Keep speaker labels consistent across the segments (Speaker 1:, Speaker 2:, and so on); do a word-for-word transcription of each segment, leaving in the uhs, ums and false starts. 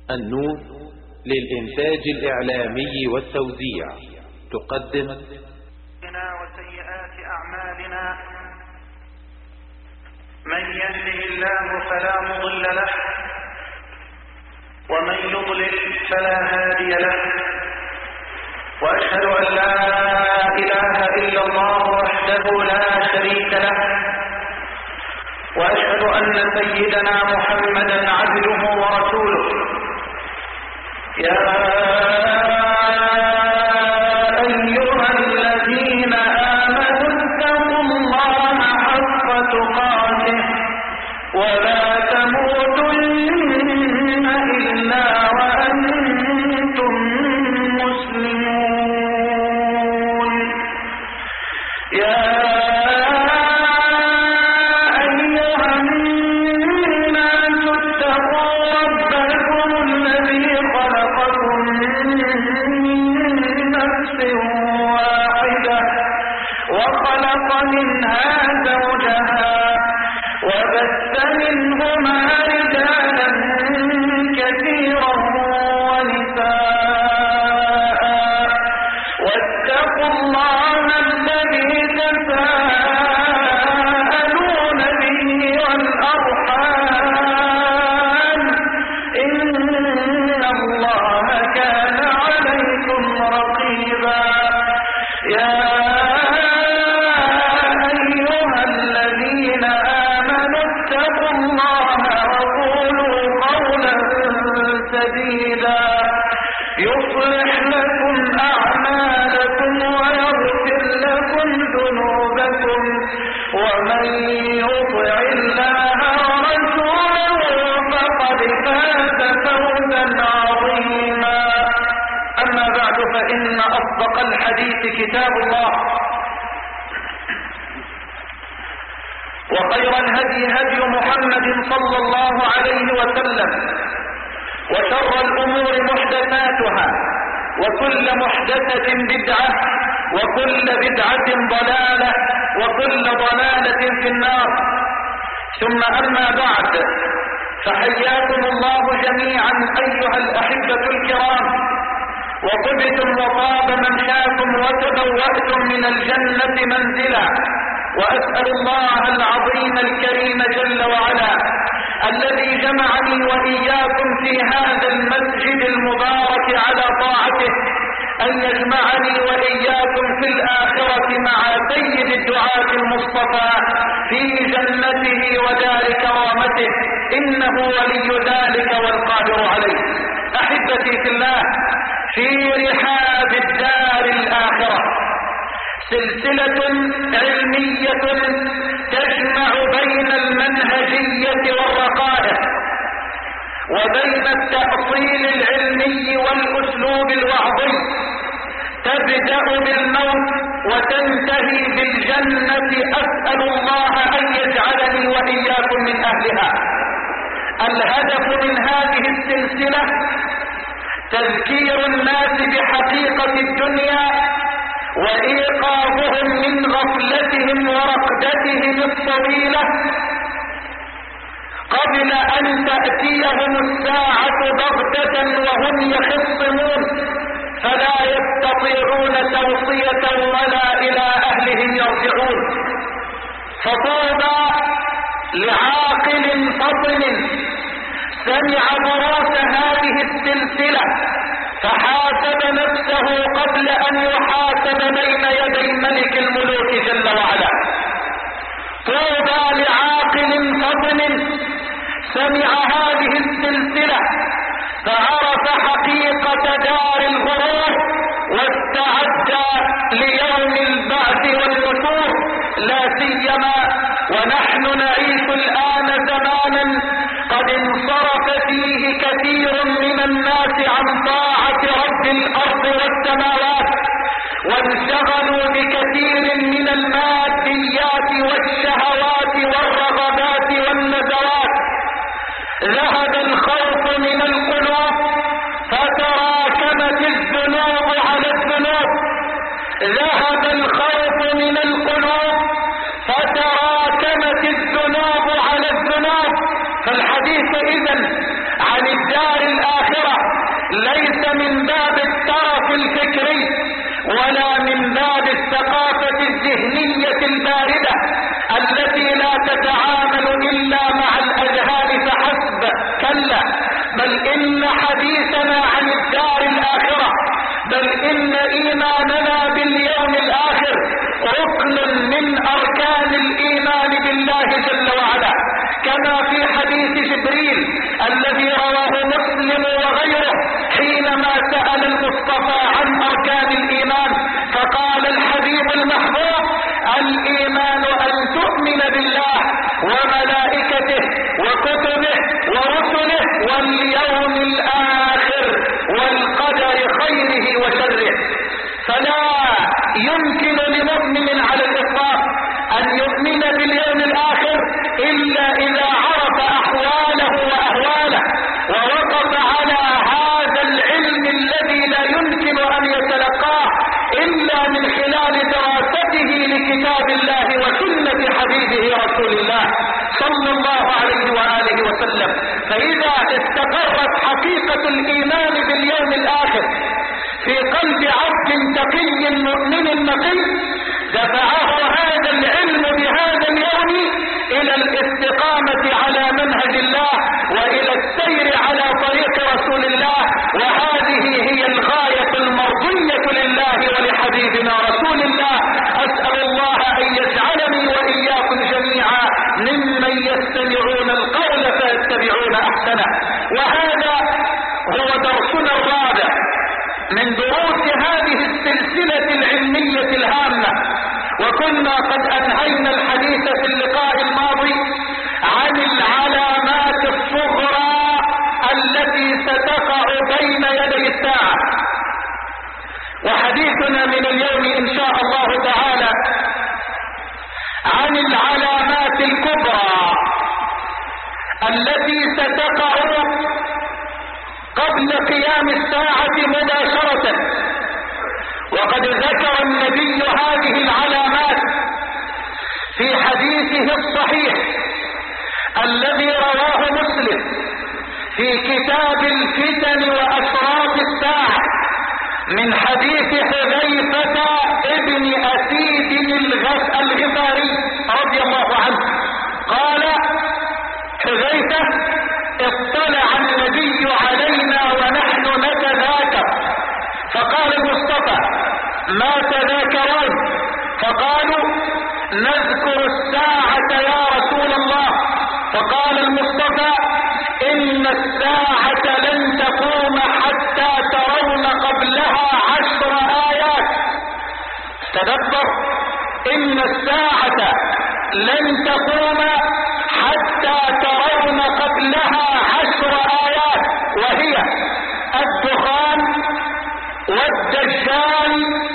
Speaker 1: النور للإنتاج الإعلامي والتوزيع تقدم
Speaker 2: وسيئات أعمالنا. من يهده الله فلا مضل له ومن يضلل فلا هادي له، وأشهد أن لا إله إلا الله وحده لا شريك له، وأشهد أن سيدنا محمدا عبده ورسوله. يا أيها الذين آمنوا اتقوا الله حق تقاته ولا تموتن إلا وأنتم مسلمون. يا منها زوجها وبث منهما رجالا كثيرا ونساء، واتقوا الله الذي تساءلون به والأرحام إن الله كان عليكم رقيبا. يا يصلح لكم أعمالكم ويغفر لكم ذنوبكم، ومن يطع الله ورسوله فقد فاز فوزا عظيما. أما بعد، فإن أصدق الحديث كتاب الله، وخير الهدي هدي محمد صلى الله عليه وسلم، وشر الأمور محدثاتها، وكل محدثة بدعة، وكل بدعة ضلالة، وكل ضلالة في النار. ثم أما بعد، فحياكم الله جميعا أيها الأحبة الكرام، وطبتم وطاب ممشاكم وتبوأتم من الجنة منزلا. وأسأل الله العظيم الكريم جل وعلا الذي جمعني وإياكم في هذا المسجد المبارك على طاعته أن يجمعني وإياكم في الآخرة مع سيد الدعاة المصطفى في جنته ودار كرامته، إنه ولي ذلك والقادر عليه. أحبتي في الله، في رحاب الدار الآخرة سلسلة علمية تجمع بين المنهجية والرقائق وبين التأصيل العلمي والأسلوب الوعظي، تبدأ بالموت وتنتهي بالجنة. أسأل الله أن يجعلني وإياكم من أهلها. الهدف من هذه السلسلة تذكير الناس بحقيقة الدنيا وإيقاظهم من غفلتهم ورقدتهم الطويلة قبل أن تأتيهم الساعة بغتة وهم يخصمون، فلا يستطيعون توصية ولا إلى أهلهم يرجعون. فطوبى لعاقل فطن سمع دروس هذه السلسلة فحاسب نفسه قبل أن يحاسب بين يدي ملك الملوك جل وعلا. طوبى لعاقل فطن سمع هذه السلسلة فعرف حقيقة دار الغرور واستعد ليوم البعث والنشور، لا سيما ونحن نعيش الآن زمانا قد انصرف فيه كثير من الناس عن طاعة رب الأرض والسماوات، وانشغلوا بكثير من الماديات والشهوات والرغبات والنزوات. ذهب الخوف من القلوب فتراكمت الذنوب على الذنوب. ذهب الخوف من القلوب فتراكمت الذنوب على الذنوب. فالحديث إذن عن الدار الآخرة ليس من باب الترف الفكري ولا من باب الثقافة الذهنية الباردة التي لا تتعامل إلا مع الأذهان فحسب، كلا، بل إن حديثنا عن الدار الآخرة، بل إن إيماننا باليوم الآخر ركن من أركان الإيمان بالله جل وعلا، كما في حديث جبريل الذي رواه مسلم وغيره حينما سأل المصطفى عن أركان الإيمان فقال الحبيب المحبوب: الإيمان أن تؤمن بالله وملائكته وكتبه ورسله واليوم الآخر والقدر خيره وشره. فلا يمكن لمؤمن على الإطلاق أن يؤمن باليوم الآخر إلا إذا عرف أحواله وأهواله ووقف على هذا العلم الذي لا يمكن أن يتلقاه إلا من خلال دراسته لكتاب الله وسنة حبيبه رسول الله صلى الله عليه وآله وسلم. فإذا استقرت حقيقة الإيمان باليوم الآخر في قلب عبد تقي مؤمن نقي دفعه هذا العلم بهذا اليوم إلى الاستقامة على منهج الله وإلى السير على طريق رسول الله، وهذه هي الغاية المرضية لله ولحبيبنا رسول الله. أسأل الله أن يجعلني وإياكم جميعا ممن يستمعون القول فيتبعون أحسنه. وهذا هو درسنا الرابع من دروس هذه السلسلة العلمية الهامة، وكنا قد أنهينا الحديث في اللقاء الماضي عن العلامات الصغرى التي ستقع بين يدي الساعة، وحديثنا من اليوم إن شاء الله تعالى عن العلامات الكبرى التي ستقع قبل قيام الساعة مباشرة. وقد ذكر النبي هذه العلامات في حديثه الصحيح الذي رواه مسلم في كتاب الفتن وأشراط الساعة من حديث حذيفة ابن أسيد الغفاري رضي الله عنه قال حذيفة: اطلع النبي علينا ونحن نتذاكر، فقال المصطفى: ما تذاكرون؟ فقالوا: نذكر الساعة يا رسول الله. فقال المصطفى: إن الساعة لن تقوم حتى ترون قبلها عشر آيات. تدبر: إن الساعة لن تقوم حتى ترون قبلها عشر آيات، وهي الدخان والدجال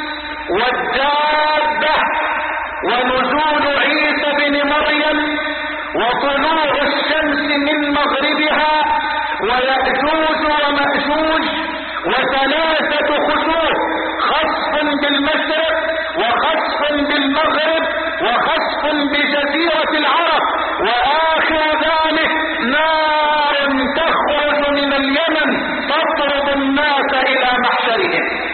Speaker 2: والدابة ونزول عيسى بن مريم وطلوع الشمس من مغربها ويأجوج ومأجوج وثلاثة خسوف: خسف بالمشرق وخسف بالمغرب وخسف بجزيرة العرب، وآخر ذلك نار تخرج من اليمن تطرد الناس إلى محشرهم.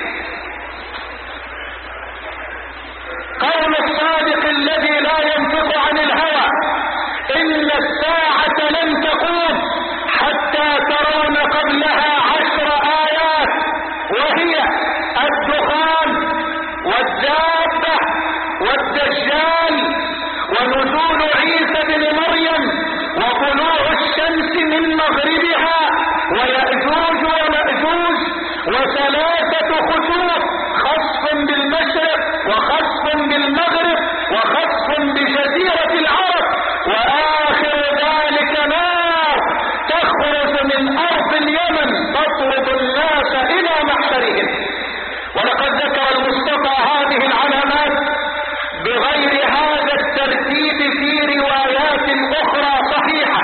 Speaker 2: قول الصادق الذي لا ينطق عن الهوى: إن الساعة لن تقوم حتى ترون قبلها عشر آيات، وهي الدخان والدابة والدجال ونزول عيسى بن مريم وطلوع الشمس من مغربها ويأجوج ومأجوج وثلاثة خسوف: خسف بالمشرق وخسف بالمغرب وخسف بجزيرة العرب، وآخر ذلك نار تخرج من أرض اليمن تطرد الناس إلى محشرهم. ولقد ذكر المصطفى هذه العلامات بغير هذا الترتيب في روايات أخرى صحيحة،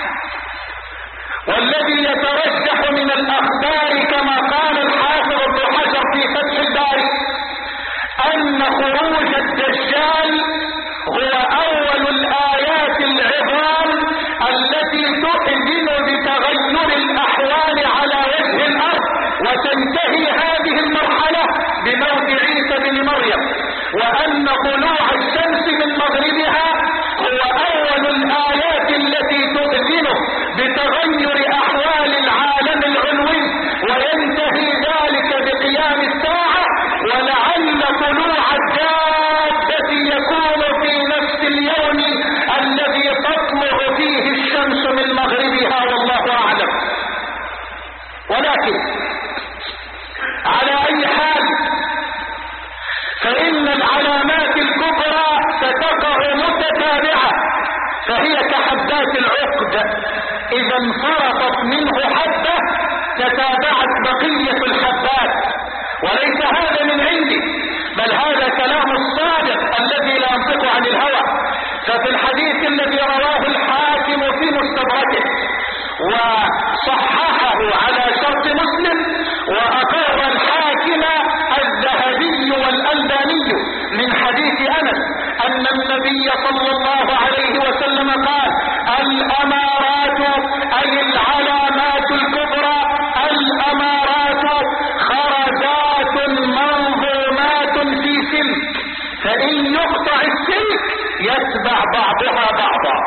Speaker 2: والذي يترجح من الأخبار كما قال الحافظ ابن حجر في فتح الباري أن خروج الدجال فهي كحبات العقد، اذا انفرطت منه حبة تتابعت بقية الحبات، وليس هذا من عندي، بل هذا كلام الصادق الذي لا ينطق عن الهوى. ففي الحديث الذي رواه الحاكم في مستدركه وصححه على شرط مسلم وأقر الحاكم الذهبي والألباني من حديث أنس أن النبي صلى الله عليه وسلم قال: الأمارات أي العلامات الكبرى، الأمارات خرزات منظومات في سلك، فإن يقطع السلك يتبع بعضها بعضا.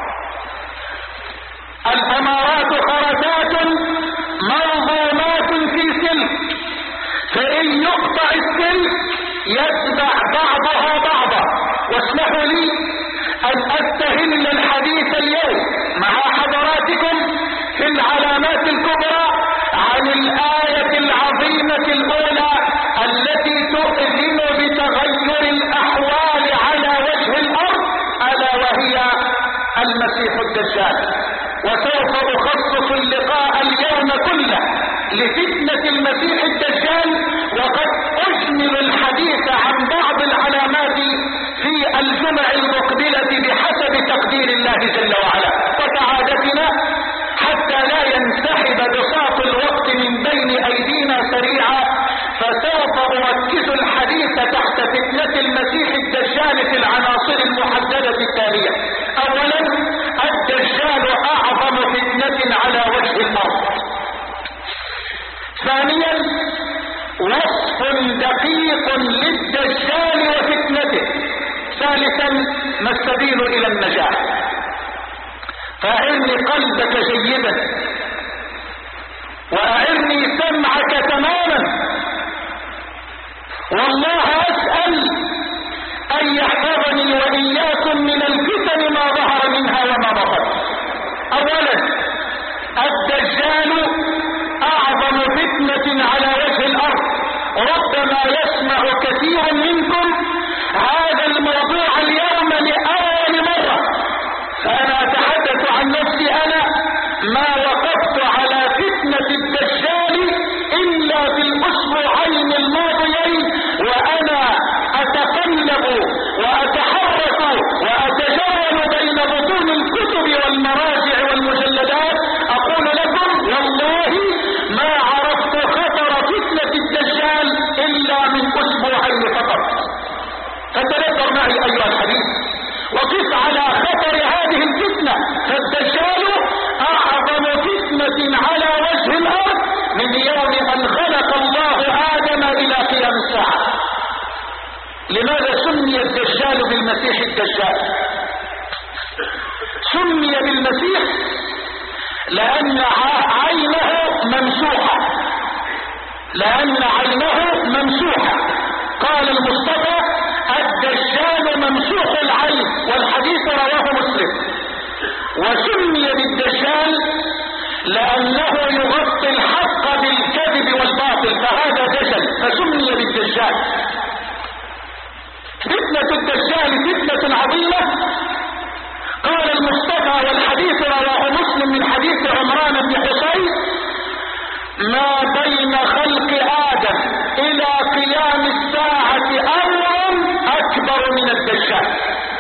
Speaker 2: الأمارات خرزات منظومات في سلك، فإن يقطع السلك يتبع بعضها بعضا. واسمحوا لي أن أستهل الحديث اليوم مع حضراتكم في العلامات الكبرى عن الآية العظيمة الأولى التي تؤذن بتغير الأحوال على وجه الأرض، ألا وهي المسيح الدجال. وسوف أخصص اللقاء اليوم كله لفتنة المسيح الدجال، وقد أجمل الحديث عن بعض العلامات في الجمع المقبلة بحسب تقدير الله جل وعلا. وكعادتنا حتى لا ينسحب بساط الوقت من بين أيدينا سريعا، فسوف أركز الحديث تحت فتنة المسيح الدجال في العناصر المحددة التالية. أولا، الدجال أعظم فتنة على وجه الأرض. ثانيا، وصف دقيق للدجال وفتنته. ثالثا، ما السبيل إلى النجاح. فأعرني قلبك جيدا وأعرني سمعك تماما، والله أسأل أن يحفظني وإياكم من الفتن ما ظهر منها وما بطن. أولا، الدجال أعظم فتنة على وجه الأرض. ربما يسمع كثير منكم هذا الموضوع اليوم لأول مرة، فأنا أتحدث عن نفسي. أنا ما وقفت على فتنة الدجال إلا في الأسبوعين الماضيين، وأنا أتقلب وأتحرك وأتجول بين بطون الكتب والمراجع والمجلدات، أقول لكم والله ما عرفت خطر فتنة الدجال إلا من أسبوعين فقط. فتذكر معي أيها الحبيب وقف على خطر هذه الفتنة. فالدجال أعظم فتنة على وجه الأرض من يوم أن خلق الله آدم إلى قيام الساعة. لماذا سمي الدجال بالمسيح الدجال؟ سمي بالمسيح لأن عينه ممسوحة، لأن عينه ممسوحة. قال المصطفى: الدجال ممسوح العين، والحديث رواه مسلم. وسمي بالدجال لأنه يغطي الحق بالكذب والباطل، فهذا دجل، فسمي بالدجال. فتنة الدجال فتنة عظيمة. قال المصطفى، والحديث رواه مسلم من حديث عمران بن حصين: ما بين خلق آدم إلى قيام الساعة أمر أكبر من الدجال.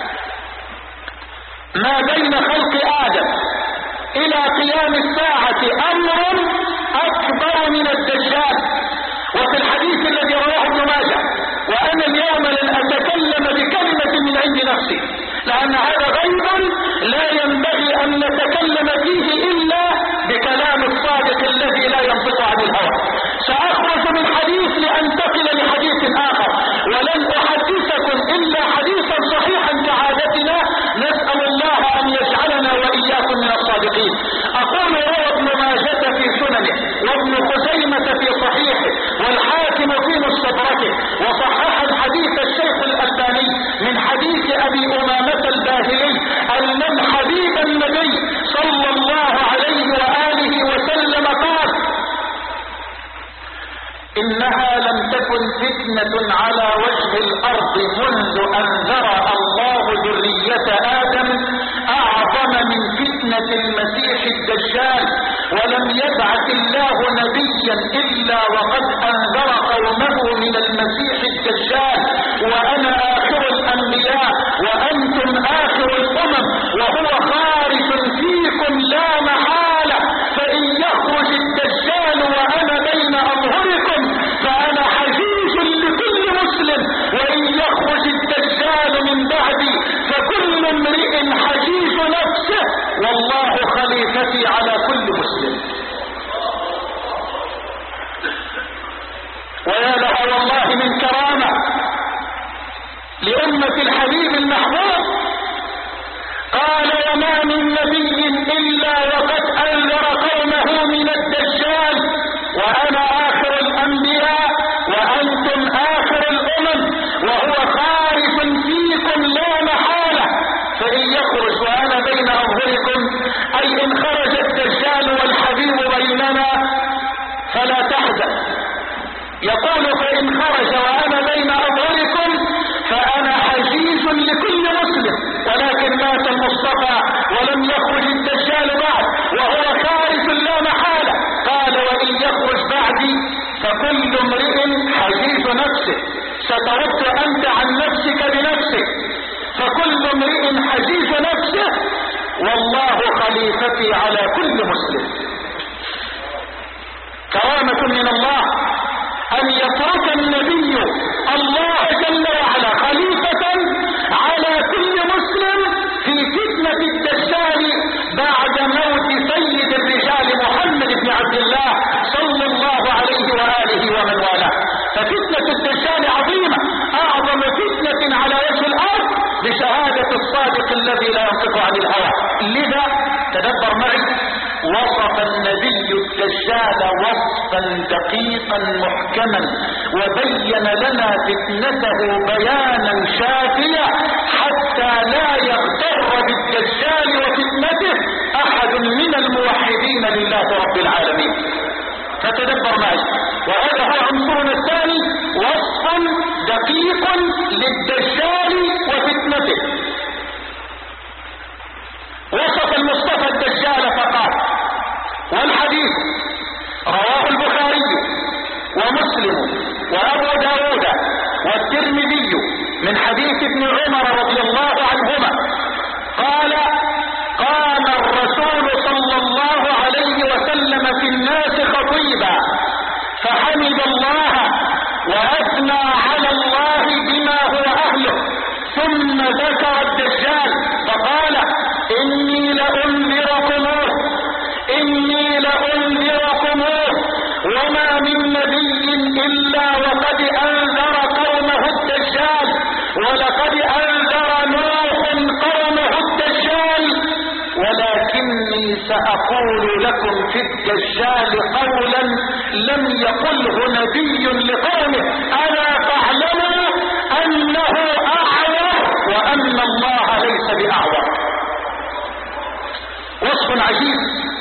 Speaker 2: ما بين خلق آدم إلى قيام الساعة أمر أكبر من الدجال. وفي الحديث الذي رواه ابن ماجه: وأنا اليوم لن أتكلم بكلمة من عند نفسي، لأن هذا غيب لا ينبغي أن نتكلم فيه إلا بكلام الصادق الذي لا ينطق عن الهوى. سأخرج من حديث لأنتقل لحديث آخر، ولن أحدثكم إلا حديثا صحيحا كعادتنا، نسأل الله أن يجعلنا وإياكم من الصادقين. أقول: روى ابن ماجة في سننه، وابن خزيمة في صحيحه، والحاكم في مستدركه، وصحح الحديث الشيخ الألباني من حديث أبي أمامة الباهلي أن الحبيب النبي صلى الله عليه وآله وسلم قال: إنها لم تكن فتنة على وجه الأرض منذ أن ذرأ الله ذرية آدم فتنة المسيح الدجال، ولم يبعث الله نبيا إلا وقد أنذر قومه من المسيح الدجال، وأنا آخر الأنبياء وأنتم آخر الأمم، وهو خارج فيكم لا محالة، فإن يخرج الدجال وأنا بين أظهركم فأنا حجيج لكل مسلم، وإن يخرج الدجال من بعدي فكل امرئ حجيج نفسه، والله خليفتي على كل مسلم. ويا لها والله من كرامة لأمة الحبيب المحبوب، قال وما من نبي إلا وقد أنذر قومه من الدجال، وأنا آخر الأنبياء وأنتم آخر الأمم، وهو خارج فيكم لا محالة، فإن يخرج وأنا بين أظهركم، أي إن خرج الدجال والحبيب بيننا فلا تحزن. يقول فإن خرج وأنا بين أظهركم فأنا حجيج لكل مسلم، ولكن مات المصطفى ولم يخرج الدجال بعد وهو خارج لا محالة. قال وإن يخرج بعدي فكل امرئ حجيج نفسه، سترد أنت عن نفسك بنفسك، فكل امرئ حجيج نفسه، والله خليفتي على كل مسلم. كرامة من الله أن يترك النبي الله جل وعلا خليفة على كل مسلم في فتنة الدجال بعد موت سيد الرجال محمد بن عبد الله صلى الله عليه وآله ومن والاه. ففتنة الدجال عظيمة، أعظم فتنة على وجه الأرض بشهادة الصادق الذي لا ينطق عن الهوى. لذا تدبر معي، وصف النبي الدجال وصفا دقيقا محكما، وبين لنا فتنته بيانا شافيا حتى لا يغتر بالدجال وفتنته احد من الموحدين لله رب العالمين. فتدبر معي، وهذا هو عنصرنا الثاني، وصف دقيق للدجال وفتنته. وصف المصطفى الدجال فقال، والحديث رواه البخاري ومسلم وابو داود والترمذي من حديث ابن عمر رضي الله عنهما قال قام الرسول صلى الله عليه وسلم في الناس خطيبا فحمد الله واثنى على الله بما هو اهله، ثم ذكر الدجال فقال إني لأنذركموه إني لأنذركموه وما من نبي إلا وقد أنذر قومه الدجال، ولقد أنذر نوح قومه الدجال، ولكني سأقول لكم في الدجال قولا لم يقله نبي لقومه، ألا تعلموا أنه أعور وأن الله ليس بأعور. وصف عجيب،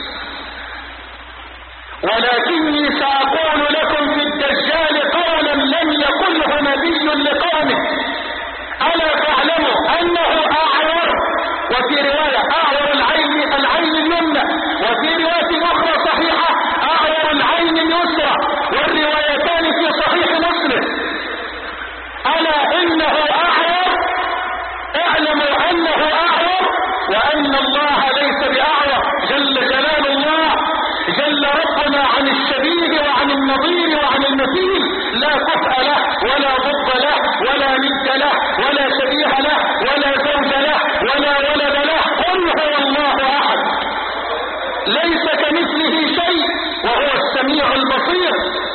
Speaker 2: ولكني سأقول لكم في الدجال قولا لم يقله نبي لقومه، ألا تعلموا أنه أعور، وفي رواية أعور العين العين اليمنى، وفي رواية أخرى صحيحة أعور العين اليسرى، والروايتان في صحيح مسلم. ألا إنه أعور، اعلموا أنه أعور وأن الله ليس بأعور، جل جلال الله، جل ربنا عن الشبيه وعن النظير وعن المثيل، لا كفء له ولا ضد له ولا ند له ولا شبيه له ولا زوج له ولا ولد له، قل هو الله أحد، ليس كمثله شيء وهو السميع البصير.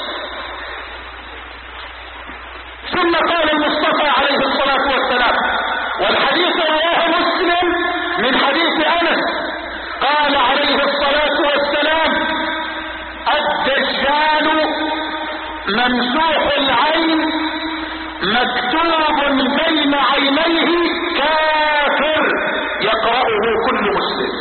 Speaker 2: ثم قال المصطفى عليه الصلاة والسلام، والحديث رواه مسلم من حديث أنس، قال عليه الصلاة والسلام الدجال ممسوح العين مكتوب بين عينيه كافر يقرأه كل مسلم.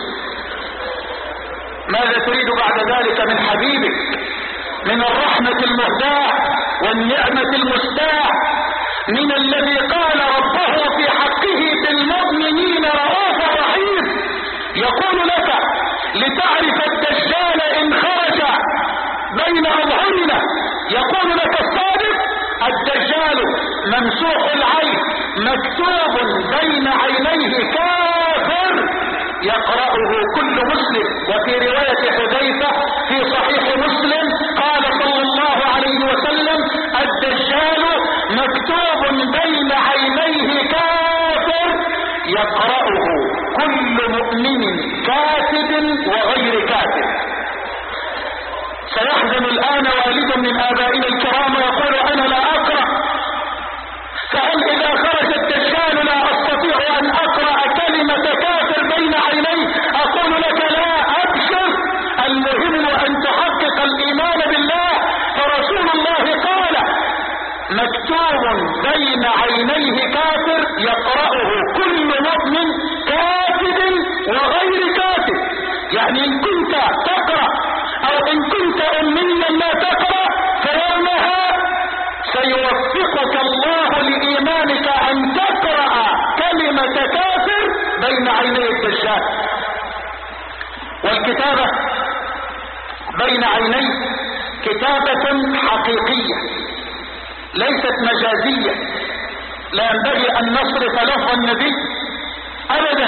Speaker 2: ماذا تريد بعد ذلك من حبيبك من الرحمة المهداة والنعمة المستاة، من الذي قال ربه في حقه بالمؤمنين رؤوف رحيم، يقول لك لتعرف الدجال إن خرج بين أظهرنا يقول لك الصادق: الدجال ممسوح العين مكتوب بين عينيه كافر يقرأه كل مسلم. وفي رواية حذيفة في صحيح مسلم قال صلى الله عليه وسلم: الدجال مكتوب بين عينيه كافر يقرأه كل مؤمن كاتب وغير كاتب. سيحزن الآن والد من آبائنا الكرام ويقول: أنا لا أقرأ، فهل إذا خرج الدجال لا أستطيع أن أقرأ كلمة كافر بين عينيه؟ أقول لك: لا، أبشر، المهم أن تحقق الإيمان بالله. فرسول الله قال: مكتوب بين عينيه كافر يقرأه كل مؤمن كاتب وغير كاتب. يعني إن كنت تقرأ أو إن كنت أميا لا تقرأ فيومها سيوفقك الله لإيمانك أن تقرأ كلمة كافر بين عيني الدجال. والكتابة بين عينيه كتابة حقيقية ليست مجازية. لا ينبغي أن نصرف لفظ النبي أبدا.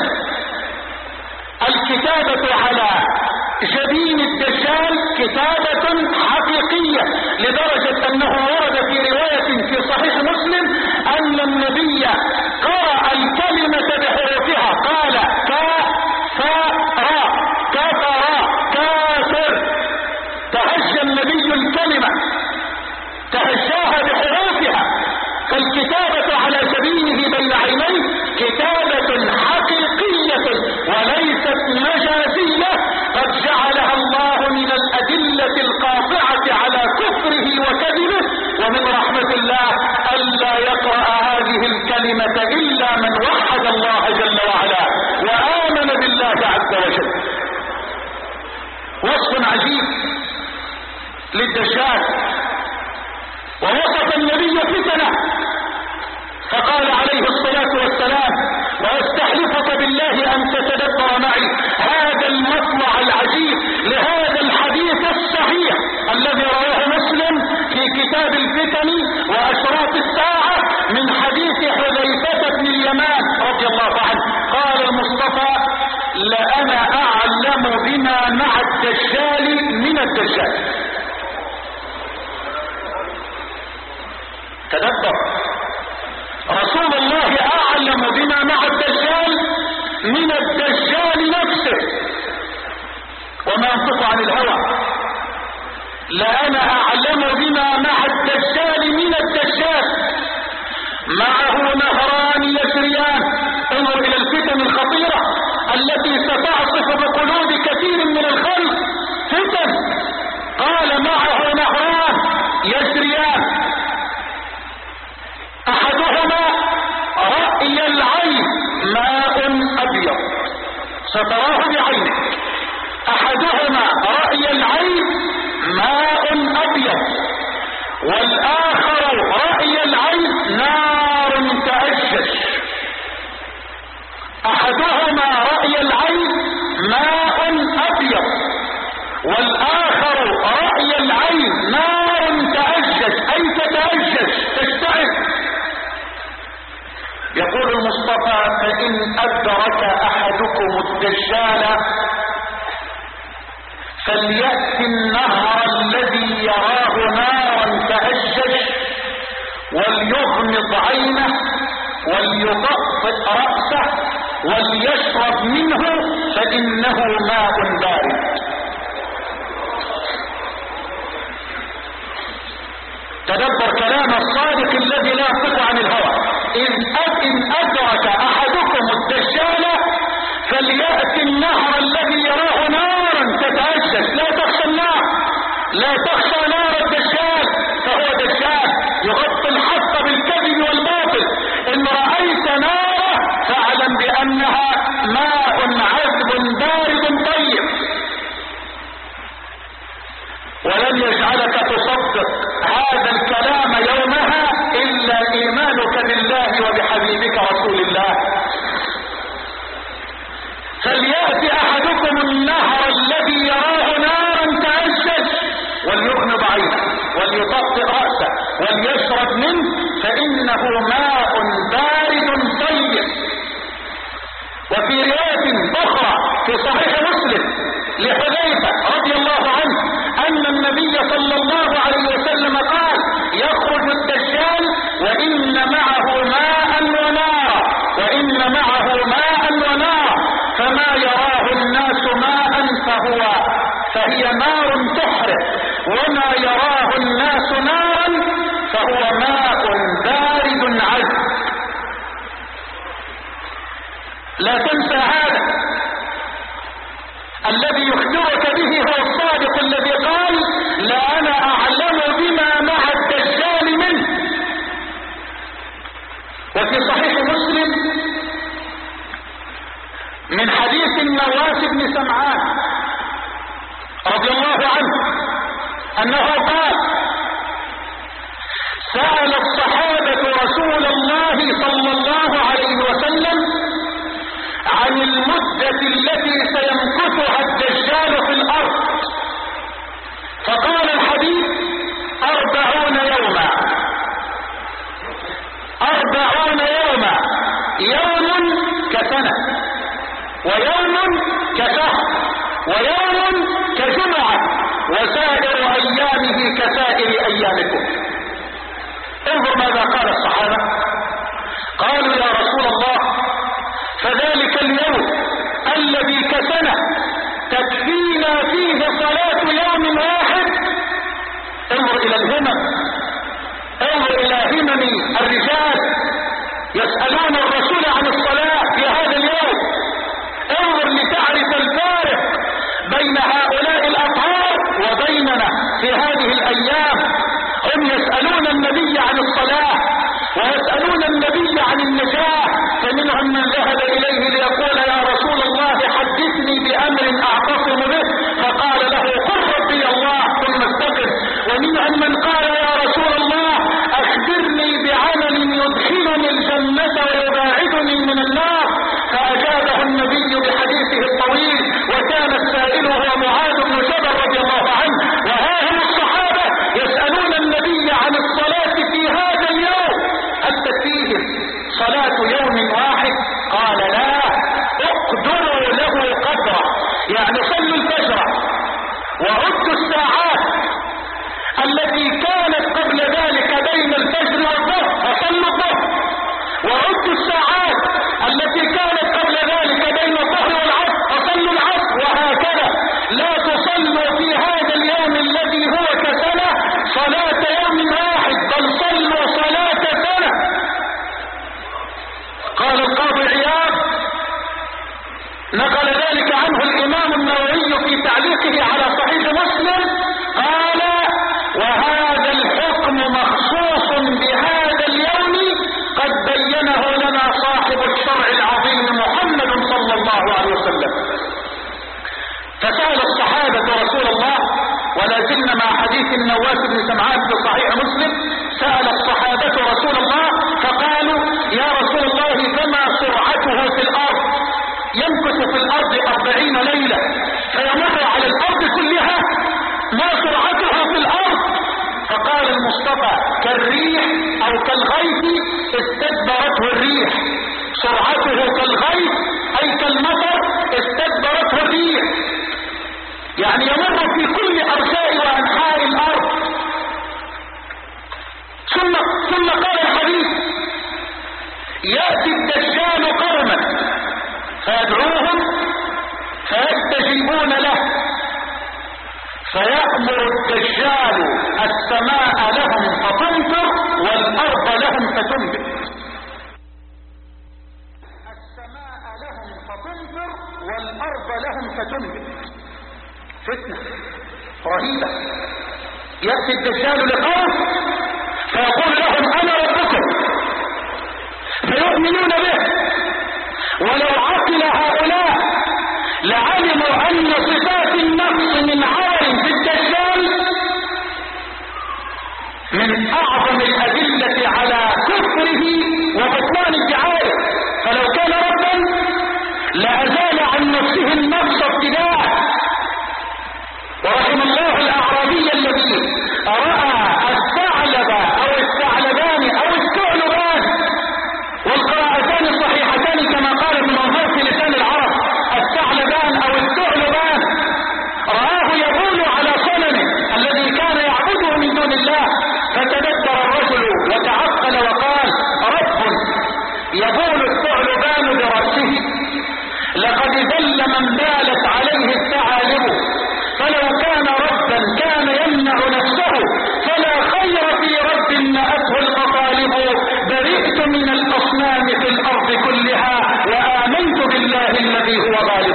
Speaker 2: الكتابة على جبين الدجال كتابة حقيقية، لدرجة أنه ورد في رواية في صحيح مسلم أن النبي قرأ الكلمة بحروفها، قال: كافر كفر كافر. تهجى النبي الكلمة، تهجاها بحروفها. فالكتابة على جبينه بين عينيه كتابة حقيقية وليست مجازية، قد جعلها الله من الأدلة القاطعة على كفره وكذبه. ومن رحمة الله ألا يقرأ هذه الكلمة إلا من وحد الله جل وعلا وآمن بالله عز وجل. وصف عجيب للدجال. ووصف النبي فتنه فقال عليه الصلاة والسلام: وأستحلفك بالله أن تتدبر معي هذا المطلع العجيب لهذا الحديث الصحيح الذي رواه مسلم في كتاب الفتن وأشراط الساعة من حديث حذيفة بن اليمان رضي الله عنه. قال المصطفى: لأنا أعلم بما مع الدجال من الدجال. تدبر، رسول الله أعلم بما مع الدجال من الدجال نفسه، وما ينطق عن الهوى. لأنا أعلم بما مع الدجال من الدجال. معه نهران يسريان. انظر إلى الفتن الخطيرة التي ستعصف بقلوب كثير من الخلق. فتن. قال: معه نهران يسريان، أحدهما رأي العين ماء أبيض، ستراه بعينك. أحدهما رأي العين ماء أبيض، والآخر رأي العين نار تأجج. أحدهما رأي العين ماء أبيض، والآخر رأي العين نار تأجج، أي تتأجج تشتعل. يقول المصطفى: فإن أدرك أحدكم الدجال فليأت النهر الذي يراه نارا تأجج وليغمض عينه وليطفئ رأسه وليشرب منه فإنه ماء بارد. تدبر كلام الصادق الذي لا ينطق عن الهوى. إن أدرك أحدكم الدجال فليأتي النهر الذي يراه نارا تتأجج. لا تخشى النار، لا تخشى نار الدجال، فهو دجال يغطي الحق بالكذب والباطل. إن رأيت ناره فاعلم بأنها ماء عذب بارد طيب. ولن يجعلك تصدق هذا الكلام يومها إلا إيمانك بالله وبحبيبك رسول الله. فليأتي أحدكم النهر الذي يراه نارا تأجج وليغمض عينه وليطفئ رأسه وليشرب منه فإنه ماء بارد طيب. وفي رواية أخرى في صحيح مسلم لحذيفة رضي الله عنه أن النبي صلى الله عليه وسلم قال يخرج الدجال وإن معه ماء ونارا وإن معه ماء ونارا فما يراه الناس ماء فهو فهي نار تحرق وما يراه الناس نارا فهو ماء بارد عذب. لا تنسى هذا الذي يخبرك به هو الصادق الذي قال لا أنا أعلم بما مع الدجال منه. وفي صحيح مسلم من حديث النواس بن سمعان رضي الله عنه أنه قال سأل الصحابة رسول الله صلى الله عليه وسلم عن المدة التي سيمكثها الدجال في الأرض فقال الحديث أربعون يوما أربعون يوما يوم كسنة ويوم كشهر ويوم كجمعة وسائر أيامه كسائر أيامكم. انظر ماذا قال الصحابة قالوا يا رسول الله فذلك اليوم الذي كسنة تكفينا فيه صلاة يوم واحد. انظر إلى الهمم انظر إلى همم الرجال يسألون الرسول عن الصلاة في هذا اليوم. انظر لتعرف الفارق بين هؤلاء الأطهار وبيننا في هذه الأيام. هم يسألون النبي عن الصلاة ويسألون النبي عن النجاة فمنهم من ذهب إليه ليقول يا رسول الله حدثني بأمر أعتصم به فقال له قل ربي الله ثم استقم. ومنهم من قال يا رسول الله أخبرني بعمل يدخلني الجنة ويباعدني من النار فأجابه النبي بحديثه الطويل وكان السائل هو معاذ بن جبل رضي الله عنه. وها هم الصحابة يسألون النبي عن الصلاة في هذا اليوم هل تكفيهم صلاة يوم واحد؟ قال لا اقدروا له قدره يعني صلوا الفجر وعدوا الساعات التي كانت قبل ذلك بين الفجر والظهر فصلوا الظهر وعدوا الساعات التي كانت قبل ذلك بين الظهر والعصر فصلوا العصر وهكذا. لا تصلوا في هذا اليوم الذي هو كسنة صلاة يوم واحد بل صلوا صلاة سنة. قال القاضي عياض نقل ذلك عنه الإمام النووي في تعليقه على صحيح مسلم قال وهذا الحكم مخصوص بهذا اليوم قد بينه لنا صاحب الشرع العظيم محمد صلى الله عليه وسلم. فسأل الصحابة رسول الله ولا زلنا مع حديث النواس بن سمعان في صحيح مسلم سأل الصحابة رسول الله فقالوا يا رسول الله فما سرعته في الأرض يمكث في الأرض أربعين ليلة فيمر على الأرض كلها ما سرعته في الأرض؟ فقال المصطفى كالريح أو كالغيث استدبرته الريح. سرعته كالغيث أي كالمطر استدبرته الريح يعني يمر في كل أرجاء وأنحاء الأرض. ثم ثم قال الحديث يأتي الدجال قوما فيدعوهم فيستجيبون له فيأمر الدجال السماء لهم فتمطر والأرض لهم فتنبت. السماء لهم فتمطر والأرض لهم فتنبت. فتنة رهيبة. يأتي الدجال لقوم فيقول لهم أنا ربكم فيؤمنون به ولو عقل هؤلاء لعلموا أن صفات النقص من عار في الدجال من أعظم الأدلة على كفره وبطلان ادعائه. فلو كان ربا لأزال عن نفسه النقص ابتداء لقد ذل من بالت عليه الثعالب، فلو كان ربا كان يمنع نفسه، فلا خير في رب نأته المطالب. برئت من الأصنام في الأرض كلها، وآمنت بالله الذي هو غالب.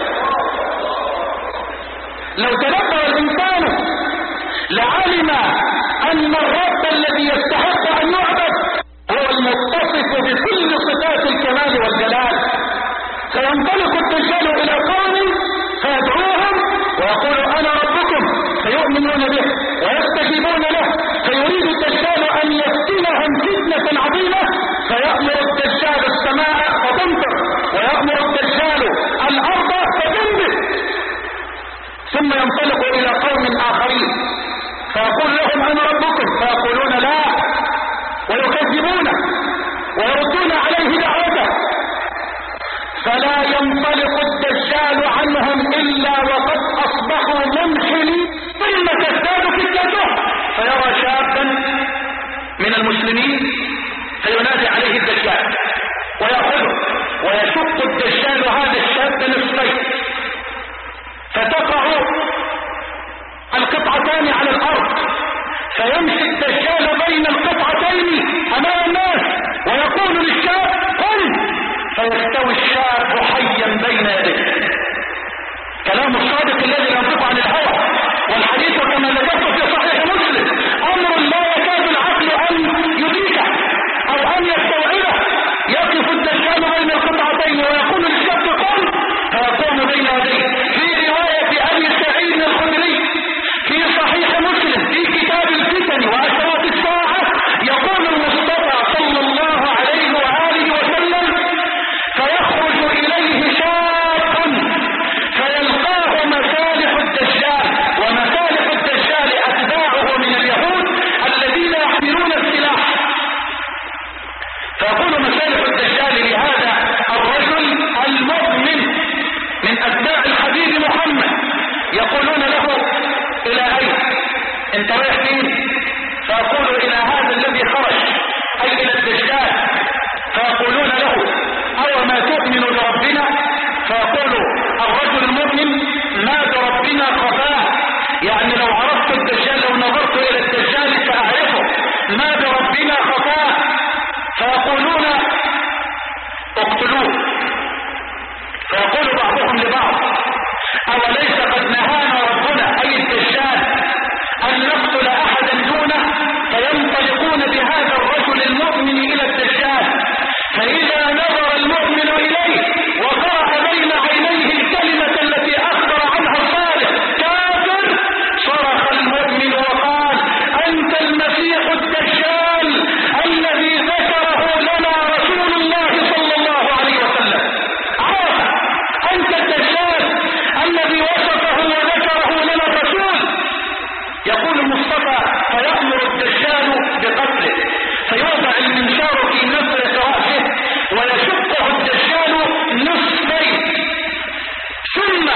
Speaker 2: لو تدبر الإنسان لعلم أن الرب الذي يستحق أن يعبد هو المتصف بكل صفات الكمال والجلال. فينطلق الدجال إلى قوم فيدعوهم ويقول أنا ربكم، فيؤمنون به ويستجيبون له، فيريد الدجال أن يفتنهم فتنة عظيمة، فيأمر الدجال السماء فتمطر، ويأمر الدجال الأرض فتنبت، ثم ينطلق إلى قوم آخرين فيقول لهم أنا ربكم، فيقولون لا، ويكذبونه ويردون عليه دعوته، فلا ينطلق الدجال عنهم إلا وقد أصبحوا منحنين، ثم تزداد فتنته، فيرى شابا من المسلمين فينادي عليه الدجال ويأخذه ويشق الدجال هذا الشاب نصفين، فتقع القطعتان على الأرض، فيمشي الدجال بين القطعتين أمام الناس ويقول للشاب قل، فيستوي الشاب حيا بين يديه. كلام الصادق الذي ينطق عن الهوى، والحديث كما ذكرت في صحيح مسلم أمر لا يكاد العقل أن يدركه أو أن يستوعبه. يقف الدجال بين القطعتين ويقول للشاب قل، فيقوم بين يديه. في رواية أبي سعيد الخدري في صحيح مسلم في كتاب الفتن وأشراط الساعة يقول المصطفى صلى الله عليه وآله وسلم فيخرج إليه شاب فيلقاه مسالح الدجال، ومسالح الدجال أتباعه من اليهود الذين يحملون السلاح. فيقول مسالح الدجال لهذا الرجل المؤمن من أتباع الحبيب محمد، يقولون له إلى أين؟ انت رايح فين؟ فيقول إلى هذا الذي خرج، أي إلى الدجال. فيقولون له أو ما تؤمن بربنا؟ فيقول الرجل المؤمن ما بربنا خفاه، يعني لو عرفت الدجال، لو نظرت إلى الدجال سأعرفه، ما بربنا خفاه. فيقولون اقتلوه. فيقول بعضهم لبعض أوليس قد نهانا ربنا أي الدجال أن نقتل أحدا دونه؟ فينطلقون بهذا الرجل المؤمن إلى الدجال، فإذا نظر المؤمن إليه وقرأ بين عينيه الكلمة التي أخبر عنها الصالح كافر، صرخ المؤمن وقال أنت المسيح الدجال الذي ذكره لنا رسول الله صلى الله عليه وسلم. عرف أنت الدجال الذي وصفه وذكره لنا الرسول. يقول المصطفى فيأمر الدجال بقتله، فيوضع المنشار في نفرة رأسه ويشقه الدجال نصفين، ثم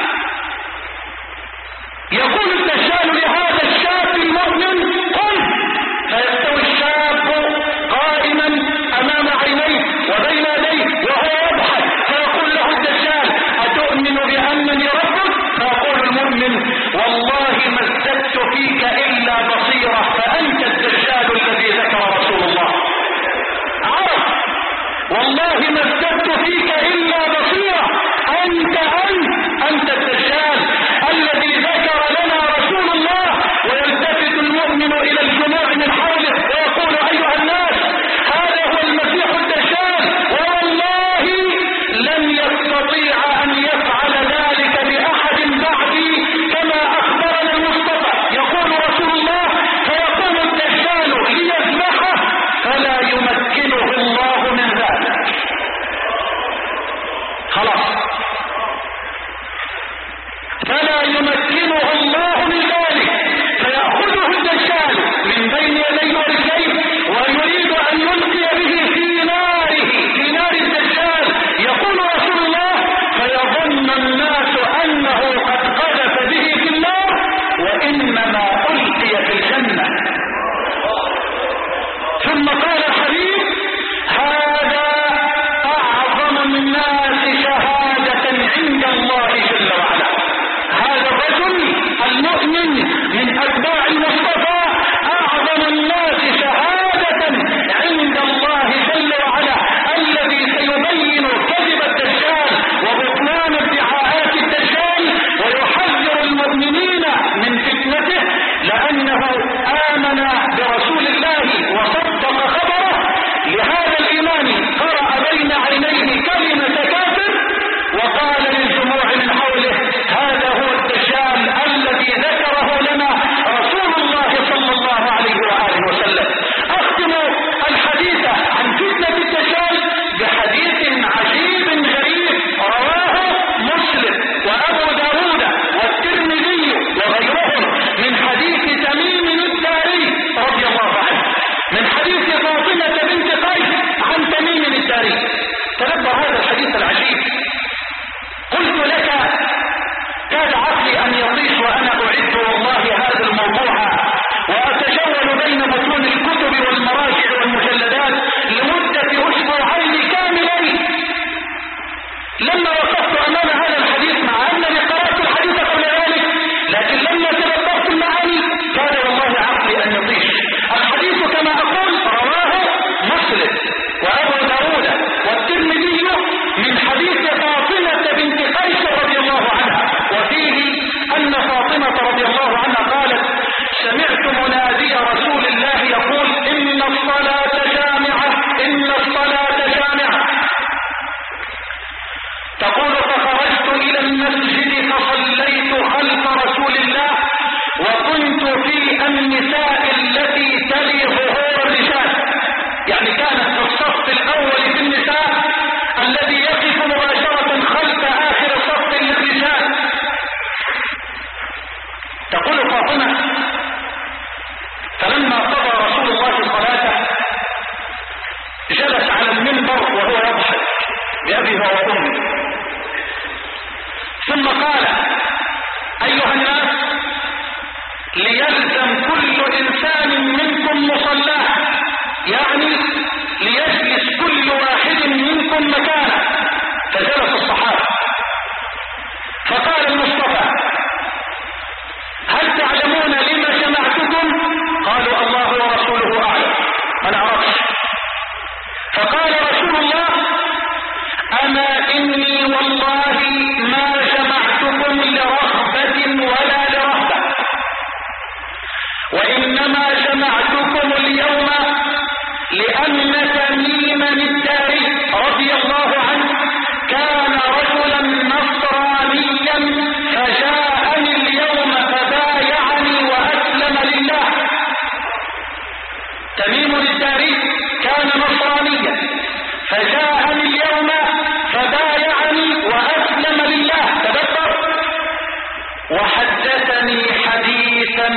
Speaker 2: يقول الدجال لهذا الشاب المؤمن قل، فيستوي الشاب قائما أمام عينيه وبين يديه وهو يضحك، فيقول له الدجال أتؤمن بأنني ربك؟ فيقول المؤمن والله ما ازددت فيك إلا بصيرة، فأنت الدجال الذي ذكر رسول الله. عرف والله ما ازددت فيك إلا ليلزم كل إنسان منكم مصلاه، يعني ليجلس كل واحد منكم مكانه. فجلس الصحابة، فقال المصطفى: هل تعلمون لما جمعتكم؟ قالوا: الله ورسوله أعلم، ما نعرفش. فقال رسول الله: أما إني والله ما جمعتكم لرغبة ولا لرهبة، وإنما جمعتكم اليوم لأن تميما الداري رضي الله عنه كان رجلا نصرانيا فجاءني اليوم فبايعني وأسلم لله. تميم الداري كان نصرانيا فجاءني اليوم فبايعني وأسلم لله. تذكر. وحدثني حديثا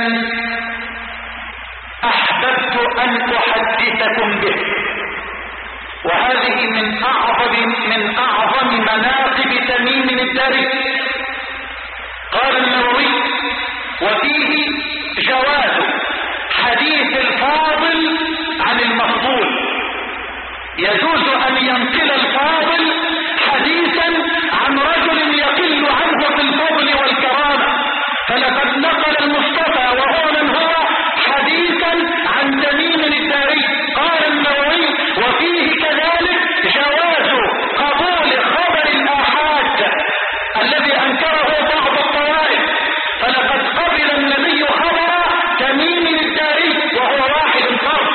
Speaker 2: أحببت أن أحدثكم به، وهذه من أعظم من أعظم مناقب تميم الداري. قال النووي: وفيه جواز حديث الفاضل عن المفضول، يجوز أن ينقل الفاضل حديثا عن رجل يقل عنه في الفضل والكرامة. فلقد نقل المصطفى وهو من هو حديثا عن تميم الداري. قال النووي: وفيه كذلك جواز قبول خبر الآحاد الذي أنكره بعض الطوائف، فلقد قبل النبي خبر تميم الداري وهو واحد فرد.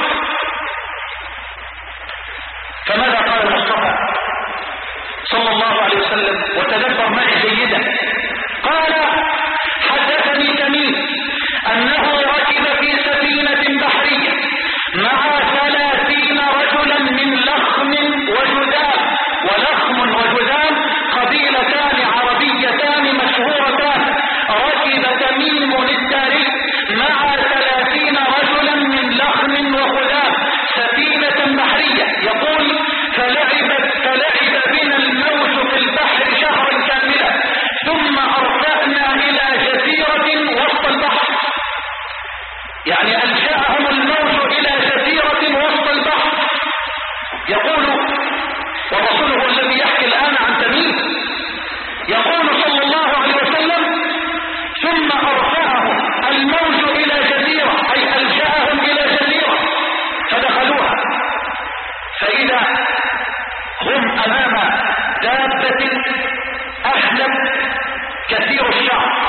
Speaker 2: فماذا قال المصطفى صلى الله عليه وسلم؟ وتدبر معي جيدا. قال: حدثني تميم أنه ركب في سفينة بحرية مع ثلاثين رجلا من لخم وجذام. ولخم وجذام قبيلتان عربيتان مشهورتان. ركب تميم الداري مع ثلاثين رجلا من لخم وخذام سفينة بحرية. يقول: فلعب فلعب بنا الموج في البحر شهرا كاملا، ثم أرسلنا إلى جزيرة وسط البحر. يعني ألجأهم الموج إلى جزيرة وسط البحر. يقول ورسوله الذي يحكي الآن عن تميم، يقول صلى الله عليه وسلم: ثم أرسلهم الموج إلى جزيرة، أي ألجأهم إلى جزيرة، فدخلوها، فإذا هم أمام دابة أحلب كثير الشعر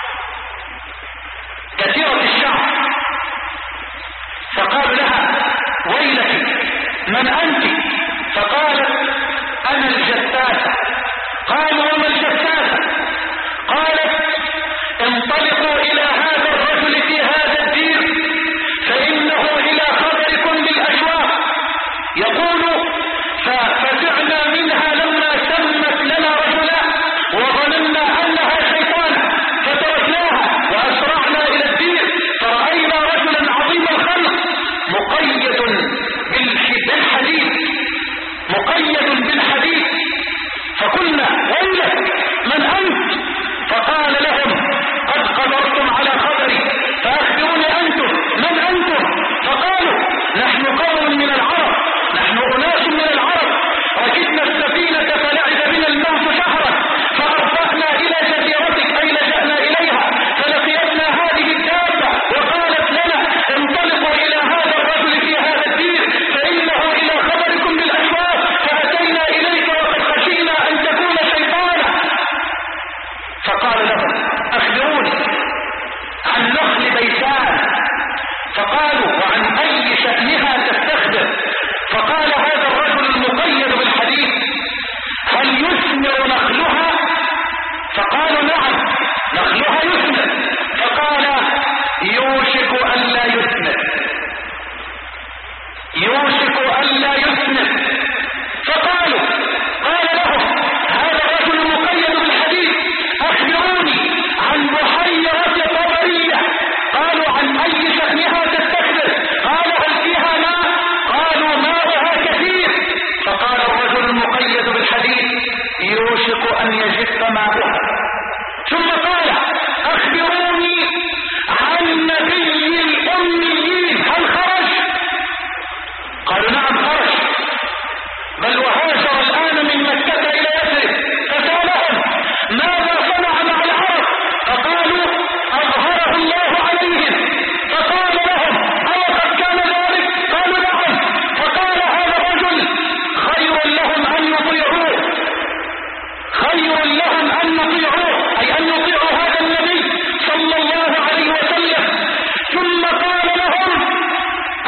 Speaker 2: كثيرة الشعر. فقالوا لها: ويلك، من أنت؟ فقالت: أنا الجساسة. قالوا: وما الجساسة؟ قالت: انطلقوا إلى هذا الرجل في هذا الدير فإنه إلى خبركم بالأشواق. يقول: ففزعنا منها لما سمت لنا رجلا وظننا أنها شيطانة، فتركناها وأسرعنا إلى الدير فرأينا رجلا عظيم الخلق مقيد بالحديد مقيد بالحديد. فقلنا: ويلك، من أنت؟ فقال لهم: قد قدرتم على خبري، فأخبروني أنتم، من أنتم؟ فقالوا: نحن قوم من العرب، نحن أناس من العرب، ركبنا السفينة فلعب بنا الموت شهرا، فأرسلنا إلى جزيرتك، أي لجأنا إليها، فلقيتنا هذه الدابة وقالت لنا: انطلقوا إلى هذا الرجل في هذا الدير فإنه إلى خبركم بالأشواق، فأتينا إليك وقد خشينا أن تكون شيطانا. فقال لهم: أخبروني عن نخل بيسان. فقالوا: وعن أي شأنها تستخدم؟ فقال هذا الرجل المقيد بالحديث: هل يثمر نخلها؟ فقالوا: نعم، نخلها يثمر. فقال: يوشك أن لا يثمر، يوشك أن لا يثمر. فقالوا: قال لهم هذا الرجل المقيد بالحديث: أخبروني عن بحيرة طبرية. قالوا: عن أي شأنها تستكبر؟ قال: هل فيها ماء؟ قالوا: ماؤها كثير. فقال الرجل المقيد بالحديث: يوشك أن يجف ماؤها. ثم قال: أخبروني عن نبي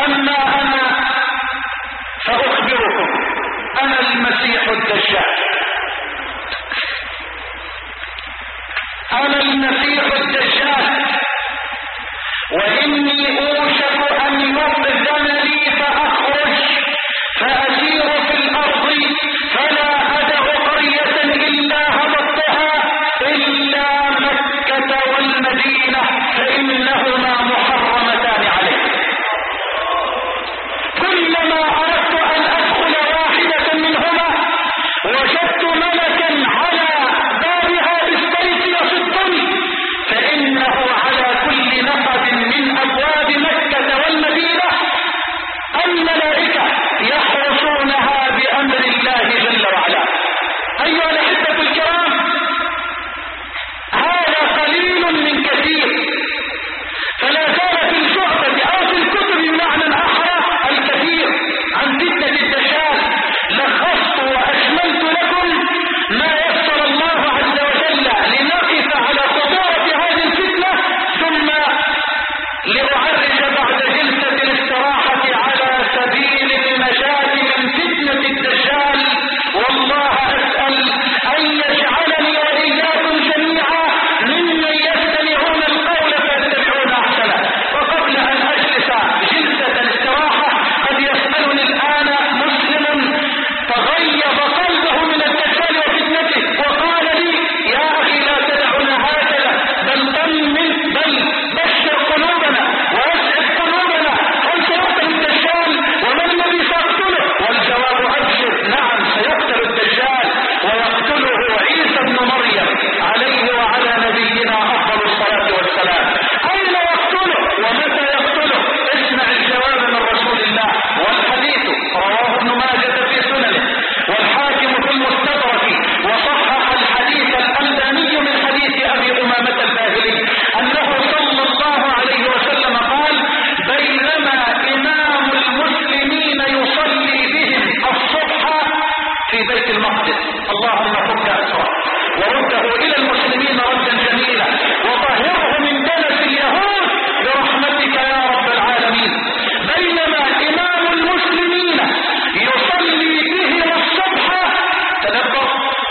Speaker 2: أما أنا فأخبركم أنا المسيح الدجال، أنا المسيح الدجال، وإني أوشك أن يؤذن لي فأخرج فأسير في الأرض فلا أدع قرية إلا هبطتها إلا مكة والمدينة فإنهما محرمتان عليه. كلما أردت أن أدخل واحدة منهما وجدت ملكا على بابها بالسيف يصدني، فإنه على كل نفذ من أبواب مكة والمدينة الملائكة يحرسونها بأمر الله جل وعلا. أيها الأحبة الكرام، هذا قليل من كثير، فلا زال في الشعبة أو في الكتب بمعنى أحرى الكثير عن فتنة الدجال. لخصت وأشملت لكم ما يسر الله عز وجل لنقف على خطورة هذه الفتنة، ثم لأعرج بعد جلسة الاستراحة على سبيل النجاة من فتنة الدجال. والله أسأل أن يجعلني وإياكم جميعا ممن يستمعون القول فيتبعون أحسنه. وقبل أن أجلس جلسة الاستراحة قد يسألني الآن مسلم تغيب قلبه من الدجال وفتنته وقال لي يا أخي لا تدعنا هكذا، بل طمن بل بشر قلوبنا وأسعد قلوبنا، هل سيقتل الدجال وما الذي سيقتله؟ والجواب أبشر، نعم سيقتل الدجال ويقتله عيسى ابن مريم عليه وعلى نبينا أفضل الصلاة والسلام. أين يقتله ومتى يقتله؟ اسمع الجواب من رسول الله، والحديث رواه ابن ماجه في سننه والحاكم في المستدرك وصحح الحديث الألباني من حديث أبي أمامة الباهلي أنه صلى الله عليه وسلم قال: بينما إمام المسلمين يصلي بهم الصبح في بيت المقدس، اللهم فك أسره ورده إلى المسلمين ردا جميلا وطهره من دنس اليهود برحمتك يا رب العالمين. بينما إمام المسلمين يصلي بهم الصبح، تدبر،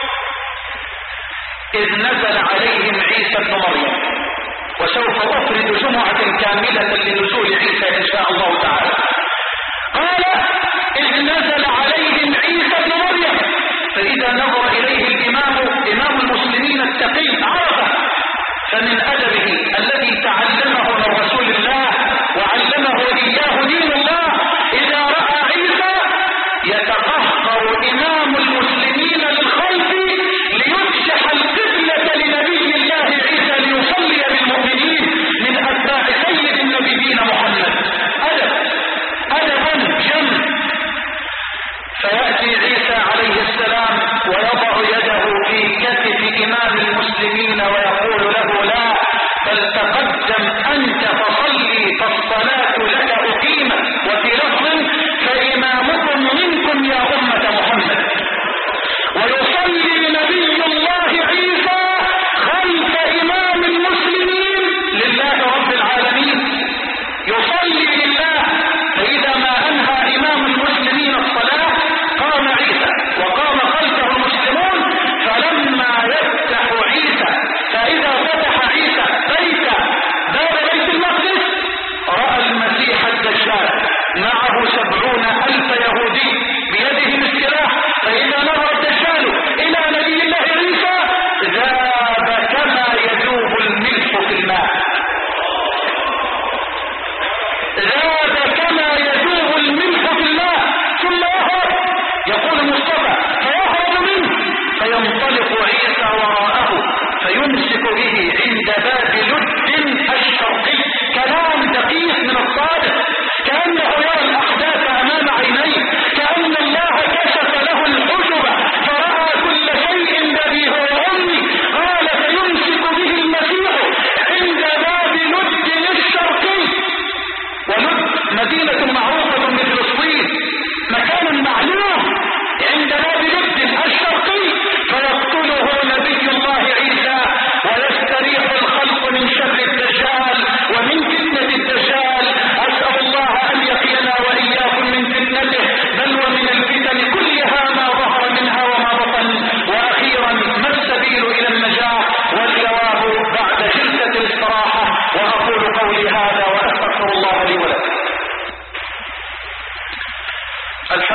Speaker 2: إذ نزل عليهم عيسى ابن مريم، وسوف أفرد جمعة كاملة لنزول عيسى إن شاء الله تعالى. قال: إذ نزل عليهم عيسى ابن مريم، فإذا نظر إليه الإمام إمام المسلمين التقي عرفه، فمن أدبه الذي تعلمه من رسول الله وعلمه إياه دين الله، إذا رأى عيسى يتقهقر إمام المسلمين للخلف ليفسح القبلة لنبي الله عيسى ليصلي بالمؤمنين من أتباع سيد النبيين محمد. أدب أدب جم. فيأتي عيسى عليه السلام ويضع يده في كتف إمام المسلمين ويقول له: لا، بل تقدم أنت فصلي فالصلاة لك أقيمت. وفي لفظ: فإمامكم منكم يا أمة محمد. ويصلي نبي الله عيسى خلف إمام المسلمين لله رب العالمين، يصلي لله. فإذا ما أنهى إمام المسلمين الصلاة قام عيسى وقام خلفه المسلمون، فلما يفتح عيسى فإذا فتح عيسى بيت باب بيت المقدس رأى المسيح الدجال معه سبعون ألف يهودي بيدهم السلاح. فإذا نظر الدجال إلى نبي الله عيسى ذاب كما يذوب الملح في الماء، ذاب كما يذوب الملح في الماء، ثم يهرب، يقول المصطفى، فيهرب منه، فينطلق عيسى وراءه فيمسك به عند باب لد الشرقي. كلام دقيق من الصادق، كأنه يرى الأحداث أمام عينيه، كأن الله كشف له الحجب فرأى كل شيء بأبيه وأمي. قال: فيمسك به المسيح عند باب لد الشرقي. ولد مدينة معروفة من فلسطين، مكان معلوم عند باب لد الشرقي، فيقتله نبي الله عيسى ويستريح الخلق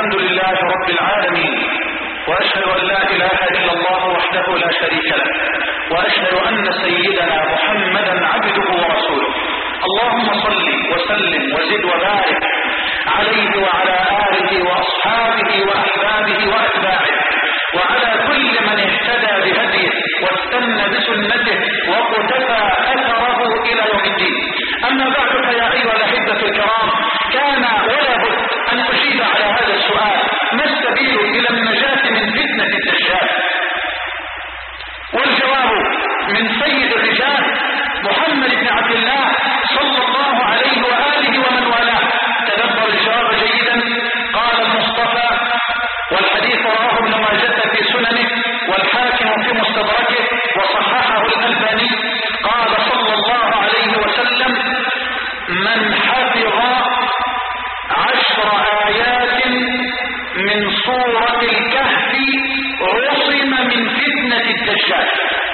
Speaker 2: الحمد لله رب العالمين، وأشهد أن لا إله إلا الله وحده لا شريك له، وأشهد أن سيدنا محمدا عبده ورسوله. اللهم صل وسلم وزد وبارك عليه وعلى آله وأصحابه وأحبابه وأتباعه وعلى كل من اهتدى بهديه واستنى بسنته وقتفى أثره إلى يوم الدين. أما بعد، فيا أيها الأحبة الكرام، كان ولا بد أن أجيب على هذا السؤال: ما السبيل إلى النجاة من فتنة الدجال؟ والجواب من سيد الرجال محمد بن عبد الله صلى الله عليه وآله ومن والاه. تدبر الجواب جيدا. قال المصطفى، والحديث رواه ابن ماجه في سننه والحاكم في مستدركه وصححه الألباني، قال صلى الله عليه وسلم: من حفظ عشر آيات من سورة الكهف عصم من فتنة الدجال.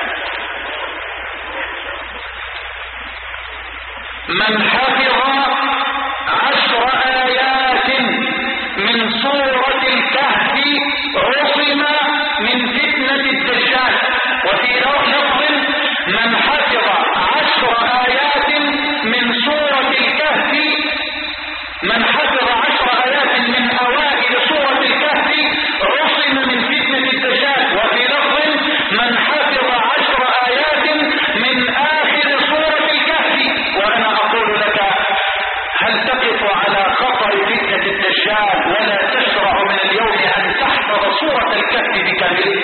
Speaker 2: من حفظ عشر آيات من سورة الكهف عصم من فتنة الدجال. وفي لفظ: من حفظ عشر آيات من سورة الكهف من حفظ عشر آيات من أوائل سورة الكهف عصم من فتنة الدجال. وفي لفظ: من حفظ عشر آيات من آخر سورة الكهف. وأنا أقول لك: هل تقف على خطر فتنة الدجال ولا تشرع من اليوم أن تحفظ سورة الكهف بكاملها؟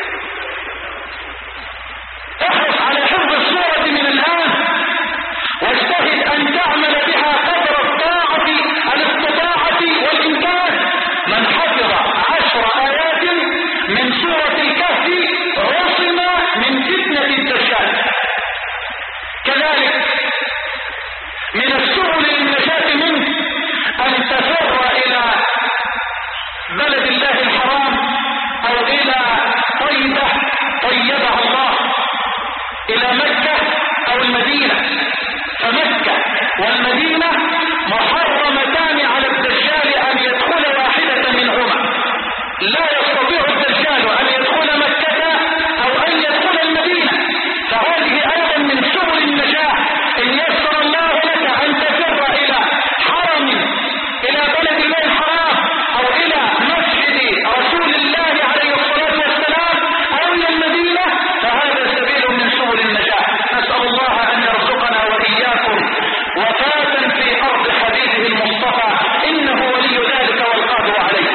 Speaker 2: احرص على حفظ السورة من الآن، واجتهد أن تعمل بها قدر الطاعة الاستطاعة والإمكان. من حفظ عشر آيات من سورة الكهف عصم من فتنة الدجال. كذلك من السبل للنجاة منه أن تفر إلى بلد الله الحرام أو إلى طيبة طيبها الله، إلى مكة أو المدينة. فمكة والمدينة محرمتان على الدجال أن يدخل واحدة منهما. لا يستطيع الدجال أن يدخل مكة أو أن يدخل المدينة. فهذه أيضا من سبل النجاة. إن يسر الله لك أن تفر إلى حرم، إلى بلد الله الحرام، أو إلى مسجد رسول الله عليه الصلاة والسلام، أو إلى المدينة، فهذا سبيل من سبل النجاة. نسأل الله أن يرزقنا وإياكم وفاة في أرض حبيبه المصطفى، إنه ولي ذلك والقادر عليه.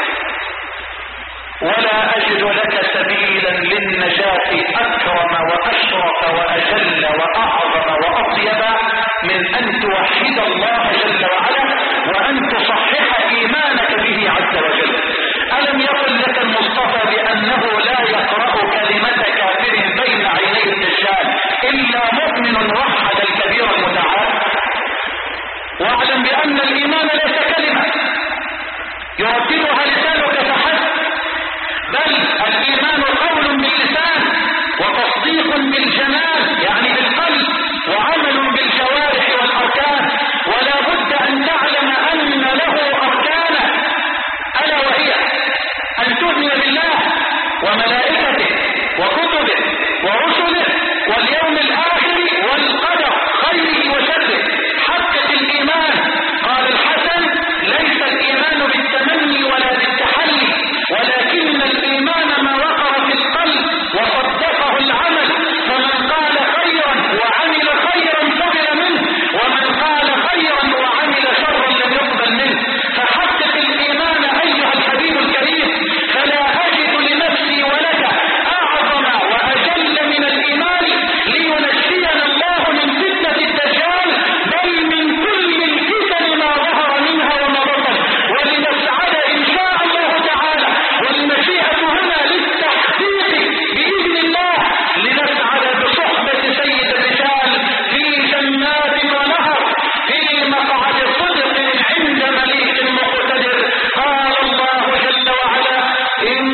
Speaker 2: ولا أجد لك سبيلا للنجاة أكرم وأشرف وأجل وأعظم وأطيب من أن توحد الله جل وعلا وأن تصحح إيمانك به عز وجل. ألم يقل لك المصطفى بأنه لا يقرأ كلمة كافر بين عيني الدجال إلا مؤمن وحد الكبير المتعال؟ واعلم بأن الإيمان ليس كلمة يرددها لسانك فحسب، بل الإيمان قول باللسان وتصديق بالجنان يعني بالقلب وعمل بالجوارح والأركان. ولا بد أن تعلم أن له أركانا، ألا وهي أن تؤمن بالله وملائكته وكتبه ورسله واليوم الآخر والقدر خيره وشره. حقق الإيمان. قال الحسن: ليس الإيمان بالتمني ولا بالتحلي، ولكن الإيمان ما وقر في القلب وصدقه العمل. فمن قال خيرا وعمل خيرا قبل منه، ومن قال خيرا وعمل شرا لم يقبل منه. فحقق الإيمان أيها الحبيب الكريم. فلا أجد لنفسي ولك أعظم وأجل من الإيمان لينجينا الله من فتنة الدجال، بل من كل الفتن ما ظهر منها وما بطن، ولنسعد إن شاء الله تعالى. والمشيئة هنا للتحقيق بإذن الله، لنسعد بصحبة سيد الرجال في جنات ونهر في مقعد صدق عند مليك مقتدر. قال الله جل وعلا: إن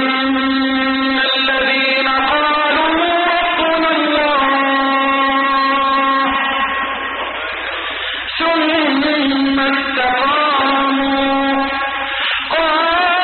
Speaker 2: الذين قالوا ربنا الله ثم استقاموا قال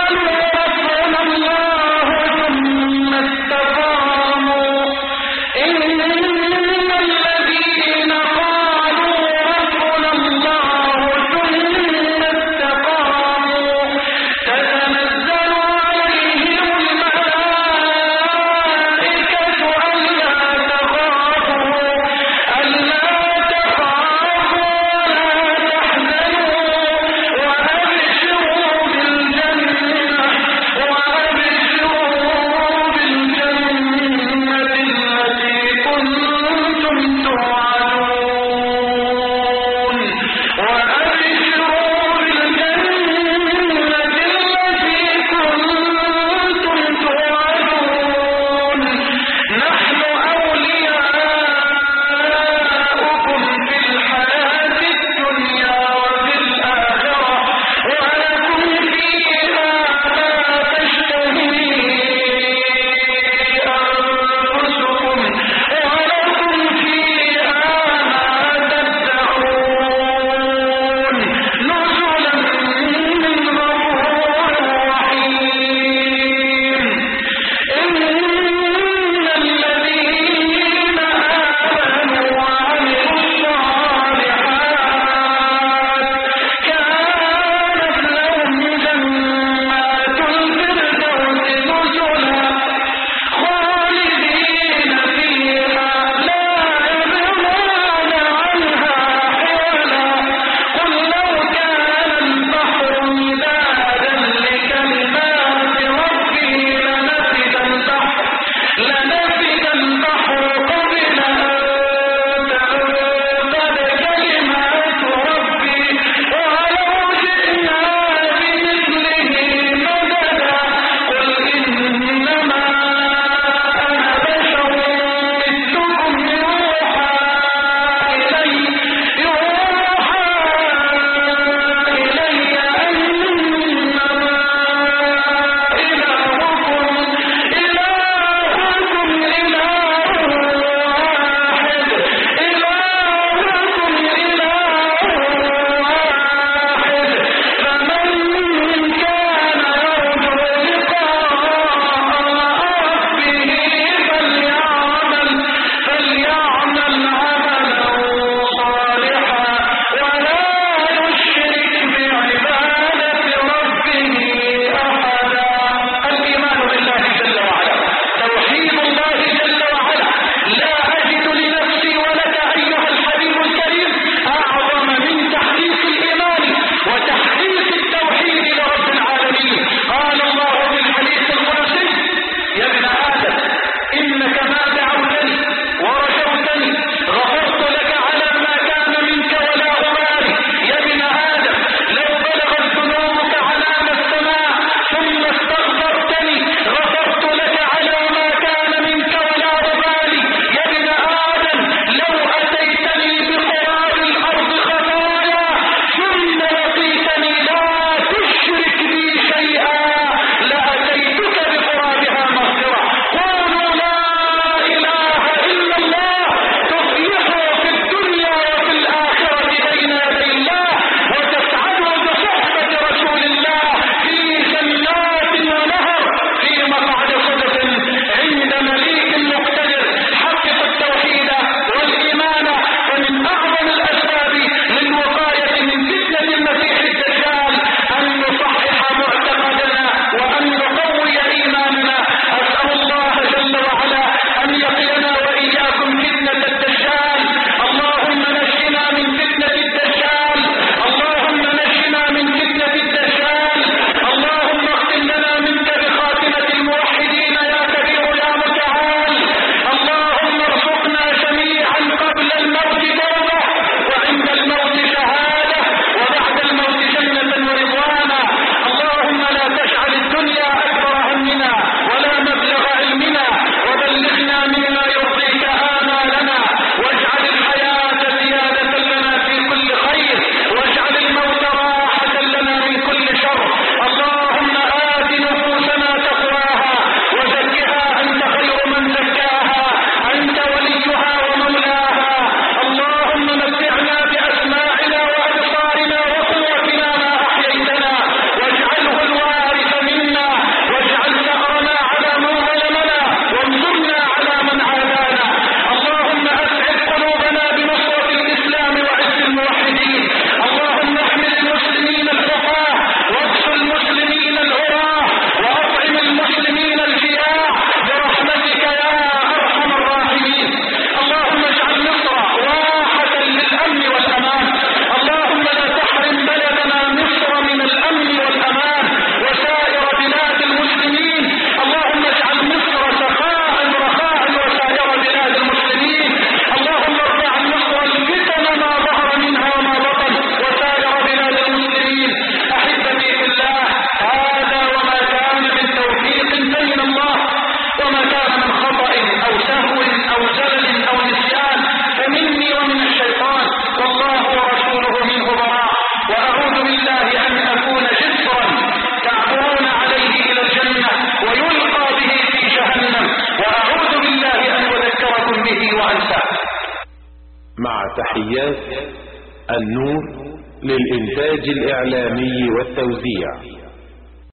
Speaker 2: وأنساه.
Speaker 1: مع تحيات النور للإنتاج الإعلامي والتوزيع.